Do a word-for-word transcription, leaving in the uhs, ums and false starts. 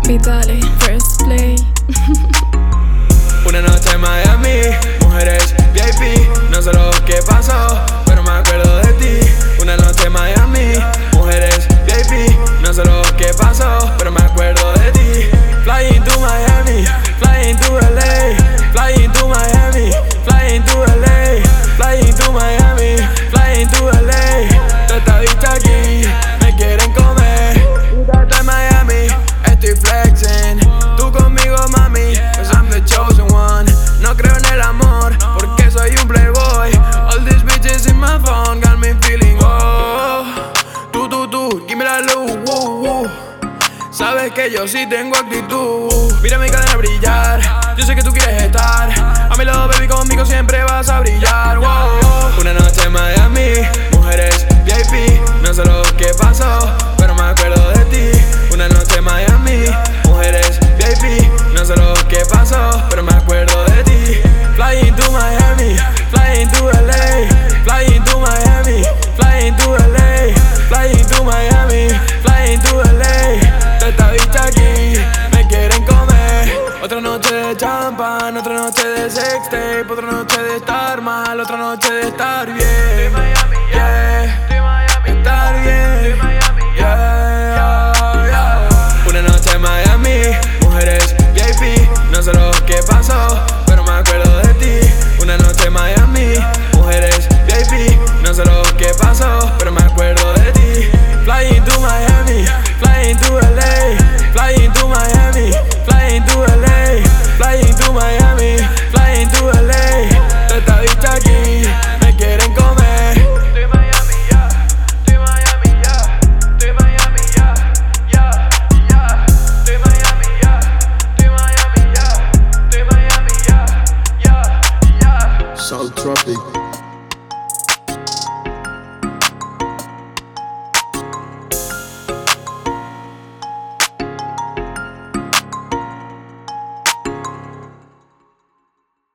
Ok, dale, first play. Una noche en Miami, mujeres V I P. No sé lo que pasó, pero me acuerdo de ti. Una noche en Miami, mujeres V I P. No sé lo que pasó, pero me acuerdo de ti. Flying to Miami, flying to L A. Flying to Miami, flying to L A. Flying to Miami, flying to L A. Toda esta bicha aquí me quieren comer. Desde Miami estoy flexing. Tú conmigo, mami, cause I'm the chosen one. No creo en el amor, porque soy un playboy. All these bitches in my phone got me feeling oh. Tú, tú, tú, give me that luz, woo, woo. Sabes que yo sí tengo actitud. Mira mi cadena brillar, yo sé que tú quieres estar. A mi lado, baby, conmigo siempre vas a brillar, wow. Una noche en Miami, mujeres V I P. No sé lo que pasó, pero me acuerdo de ti. Una noche en Miami, mujeres V I P. No sé lo que pasó, pero me acuerdo de ti. Flying to Miami, flying to L A. Flying to Miami, flying to L A. Flying to Miami, flying to L A. Toda esta bicha aquí me quieren comer. Otra noche de champán, otra noche de sextape. Otra noche de estar mal, otra noche de estar bien. Yeah, estar bien. Yeah, yeah. Una noche en Miami, mujeres V I P. No sé lo que pasó, pero me acuerdo de ti. Una noche en Miami, mujeres V I P. No sé lo que pasó, pero me acuerdo de ti. Flying to Miami, flying to L A. Flying to Miami, flying to L A. Flying to Miami, flying to L A. Toda esta bicha aquí me quieren comer. Estoy en Miami, ya. Estoy en Miami, ya. Estoy en Miami, ya. Ya, ya. Estoy en Miami, ya. Estoy en Miami, ya. Estoy en Miami, ya. Ya, ya. South Tropic.